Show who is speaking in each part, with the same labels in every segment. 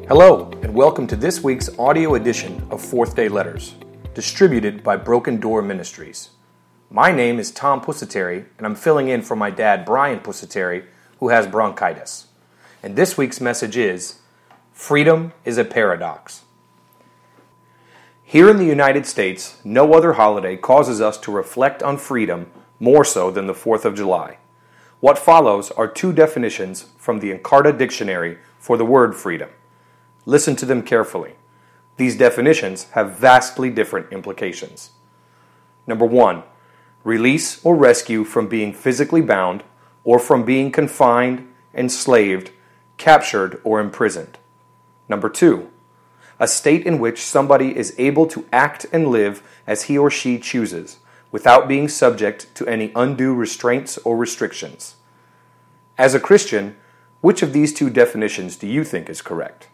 Speaker 1: Hello, and welcome to this week's audio edition of Fourth Day Letters, distributed by Broken Door Ministries. My name is Tom Pusateri, and I'm filling in for my dad, Brian Pusateri, who has bronchitis. And this week's message is, Freedom is a Paradox. Here in the United States, no other holiday causes us to reflect on freedom more so than the 4th of July. What follows are two definitions from the Encarta Dictionary for the word freedom. Listen to them carefully. These definitions have vastly different implications. Number 1, release or rescue from being physically bound or from being confined, enslaved, captured, or imprisoned. Number 2, a state in which somebody is able to act and live as he or she chooses, without being subject to any undue restraints or restrictions. As a Christian, which of these two definitions do you think is correct?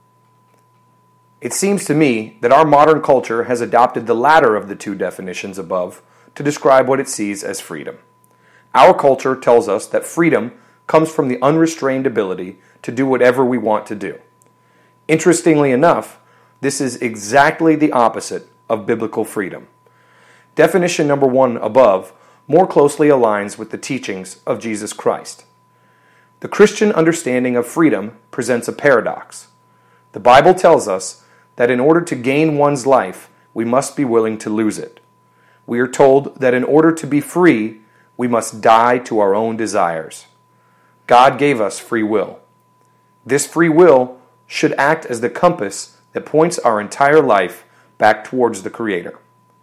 Speaker 1: It seems to me that our modern culture has adopted the latter of the two definitions above to describe what it sees as freedom. Our culture tells us that freedom comes from the unrestrained ability to do whatever we want to do. Interestingly enough, this is exactly the opposite of biblical freedom. Definition number 1 above more closely aligns with the teachings of Jesus Christ. The Christian understanding of freedom presents a paradox. The Bible tells us that in order to gain one's life, we must be willing to lose it. We are told that in order to be free, we must die to our own desires. God gave us free will. This free will should act as the compass that points our entire life back towards the Creator.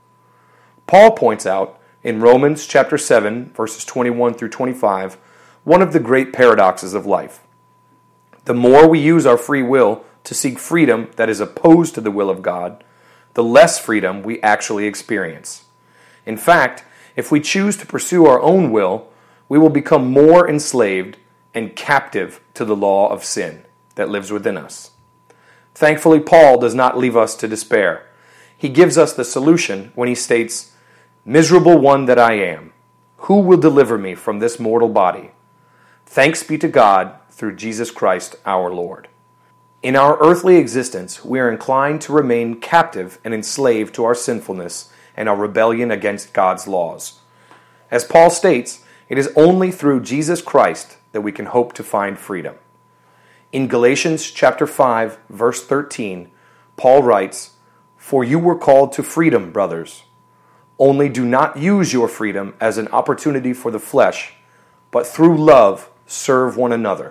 Speaker 1: Paul points out in Romans chapter 7, verses 21 through 25, one of the great paradoxes of life. The more we use our free will to seek freedom that is opposed to the will of God, the less freedom we actually experience. In fact, if we choose to pursue our own will, we will become more enslaved and captive to the law of sin that lives within us. Thankfully, Paul does not leave us to despair. He gives us the solution when he states, "Miserable one that I am, who will deliver me from this mortal body? Thanks be to God through Jesus Christ our Lord." In our earthly existence, we are inclined to remain captive and enslaved to our sinfulness and our rebellion against God's laws. As Paul states, it is only through Jesus Christ that we can hope to find freedom. In Galatians chapter 5, verse 13, Paul writes, "For you were called to freedom, brothers. Only do not use your freedom as an opportunity for the flesh, but through love serve one another."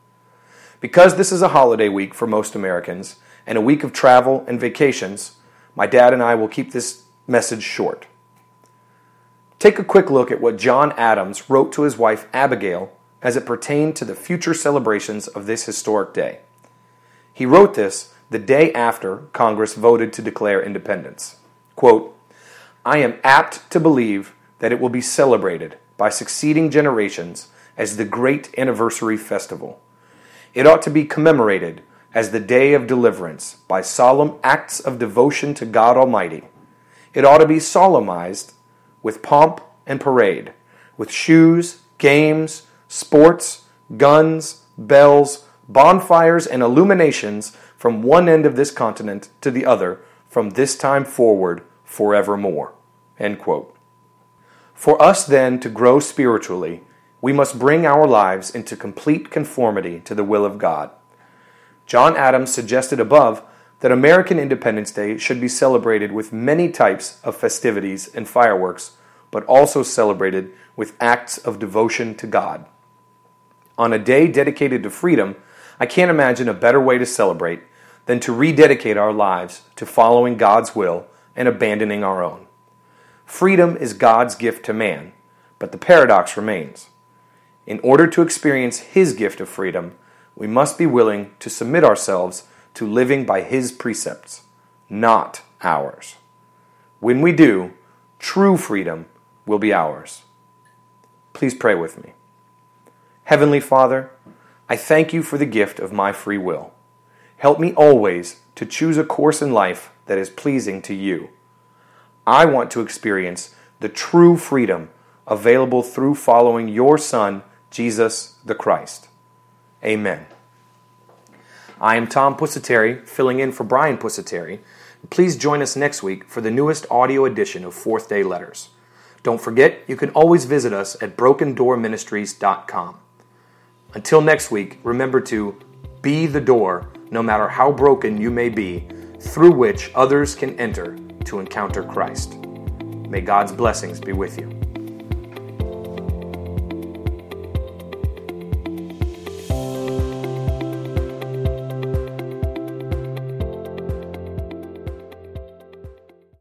Speaker 1: Because this is a holiday week for most Americans, and a week of travel and vacations, my dad and I will keep this message short. Take a quick look at what John Adams wrote to his wife Abigail as it pertained to the future celebrations of this historic day. He wrote this the day after Congress voted to declare independence. Quote, "I am apt to believe that it will be celebrated by succeeding generations as the great anniversary festival. It ought to be commemorated as the day of deliverance by solemn acts of devotion to God Almighty. It ought to be solemnized with pomp and parade, with shoes, games, sports, guns, bells, bonfires, and illuminations from one end of this continent to the other from this time forward forevermore." End quote. For us then to grow spiritually, we must bring our lives into complete conformity to the will of God. John Adams suggested above that American Independence Day should be celebrated with many types of festivities and fireworks, but also celebrated with acts of devotion to God. On a day dedicated to freedom, I can't imagine a better way to celebrate than to rededicate our lives to following God's will and abandoning our own. Freedom is God's gift to man, but the paradox remains. In order to experience His gift of freedom, we must be willing to submit ourselves to living by His precepts, not ours. When we do, true freedom will be ours. Please pray with me. Heavenly Father, I thank you for the gift of my free will. Help me always to choose a course in life that is pleasing to you. I want to experience the true freedom available through following your Son, Jesus the Christ. Amen. I am Tom Pusateri, filling in for Brian Pusateri. Please join us next week for the newest audio edition of Fourth Day Letters. Don't forget, you can always visit us at brokendoorministries.com. Until next week, remember to be the door, no matter how broken you may be, through which others can enter to encounter Christ. May God's blessings be with you.